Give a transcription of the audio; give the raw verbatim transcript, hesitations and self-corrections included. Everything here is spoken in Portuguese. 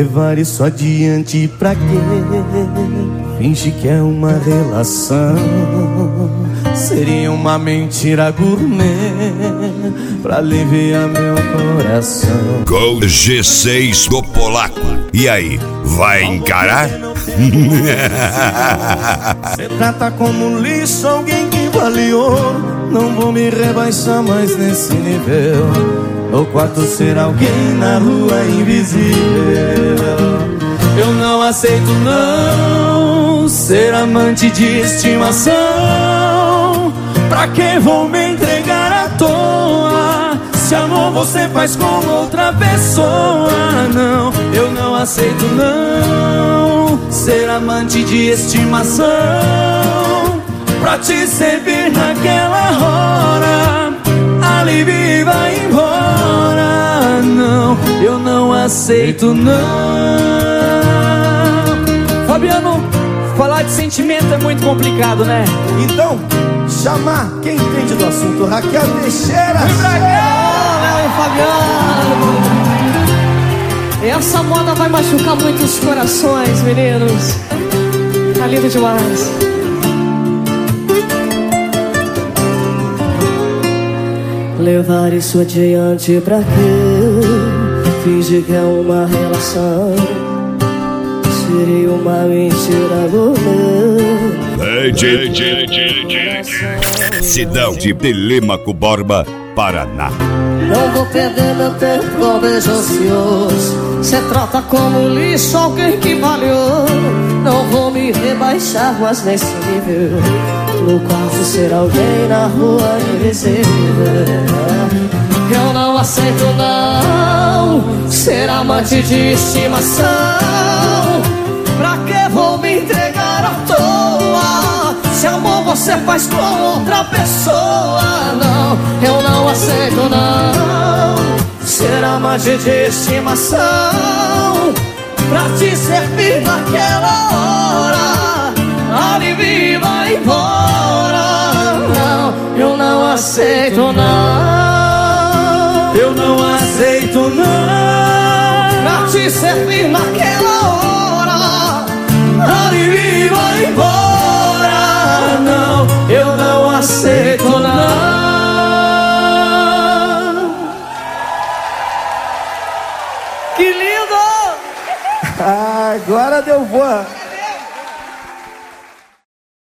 levar isso adiante pra quê? Finge que é uma relação. Seria uma mentira gourmet pra aliviar meu coração. Com G seis do Polaco. E aí, vai encarar? Você trata como lixo alguém que valiou. Não vou me rebaixar mais nesse nível. No quarto ser alguém, na rua invisível. Eu não aceito não ser amante de estimação. Pra que vou me entregar à toa? Se amor você faz com outra pessoa. Não, eu não aceito não ser amante de estimação. Pra te servir naquela hora, alivie e vai embora. Não, eu não aceito não. Fabiano, falar de sentimento é muito complicado, né? Então, chamar quem entende do assunto, Raquel Teixeira. Vem pra cá, meu Fabiano. Essa moda vai machucar muitos corações, meninos. Tá lindo demais. Levar isso adiante pra quê? Finge que é uma relação. Seria uma mentira gourmet. Cidão de Telêmaco Borba, Paraná. Não vou perder meu tempo com beijo ocioso. Cê trata como lixo alguém que valeu. Não vou me rebaixar, mas nesse nível. No quarto ser alguém, na rua invisível. Eu não aceito não ser amante de estimação. Pra que vou me entregar à toa? Se amor você faz com outra pessoa. Não, eu não aceito não ser amante de estimação. Pra te servir naquela hora, alivie e vai embora. Não, eu não aceito não. Eu não aceito não. Pra te servir naquela hora, alivie e vai embora. Não, eu não aceito não. Que lindo! Agora deu boa.